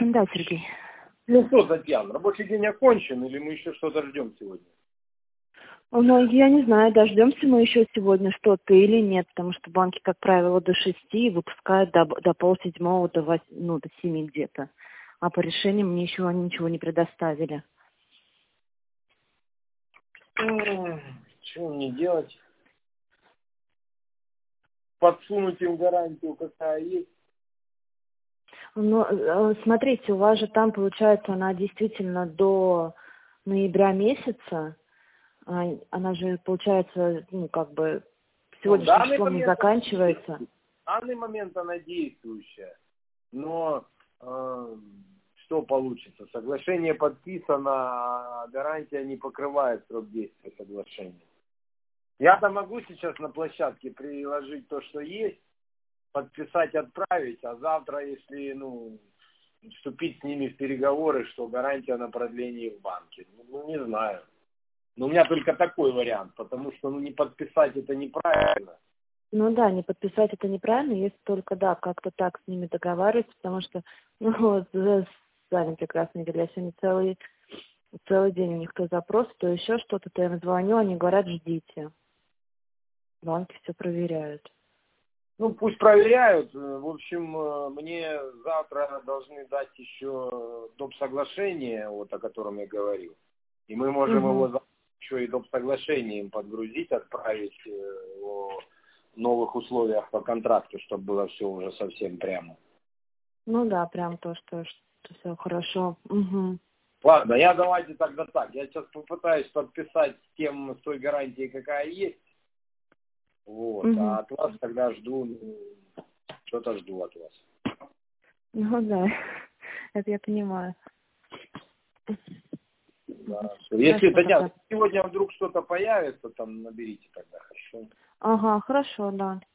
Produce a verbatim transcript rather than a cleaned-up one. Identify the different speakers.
Speaker 1: Да, Сергей.
Speaker 2: Ну что, Татьяна, рабочий день окончен или мы еще что-то ждем сегодня?
Speaker 1: Ну, я не знаю, дождемся мы еще сегодня что-то или нет, потому что банки, как правило, до шести выпускают до, до полседьмого, до, вось, ну, до семи где-то. А по решениям мне еще они ничего не предоставили.
Speaker 2: Что мне делать? Подсунуть им гарантию, какая есть?
Speaker 1: Ну, смотрите, у вас же там, получается, она действительно до ноября месяца. Она же, получается, ну, как бы, сегодняшним
Speaker 2: Ну,
Speaker 1: числом не заканчивается.
Speaker 2: В данный момент она действующая. Но э, что получится? Соглашение подписано, а гарантия не покрывает срок действия соглашения. Я-то могу сейчас на площадке приложить то, что есть, подписать, отправить, а завтра, если, ну, вступить с ними в переговоры, что гарантия на продление в банке. Ну, не знаю. Но у меня только такой вариант, потому что, ну, не подписать это неправильно.
Speaker 1: Ну да, не подписать это неправильно, если только, да, как-то так с ними договариваться, потому что, ну вот, сами прекрасно видели, я сегодня целый, целый день у них то запрос, то еще что-то, то я им звоню, они говорят, ждите. Банки все проверяют.
Speaker 2: Ну, пусть проверяют. В общем, мне завтра должны дать еще доп. Соглашение, вот о котором я говорил. И мы можем
Speaker 1: Угу.
Speaker 2: его еще и доп. Соглашением подгрузить, отправить о новых условиях по контракту, чтобы было все уже совсем прямо.
Speaker 1: Ну да, прям то, что, что все хорошо. Угу.
Speaker 2: Ладно, я давайте тогда так. Я сейчас попытаюсь подписать с тем, с той гарантией, какая есть. Вот.
Speaker 1: Угу.
Speaker 2: А от вас тогда жду, что-то жду от вас.
Speaker 1: Ну да, это я понимаю.
Speaker 2: Да. Если, Татьяна, сегодня вдруг что-то появится, там наберите тогда, хорошо?
Speaker 1: Ага, хорошо, да.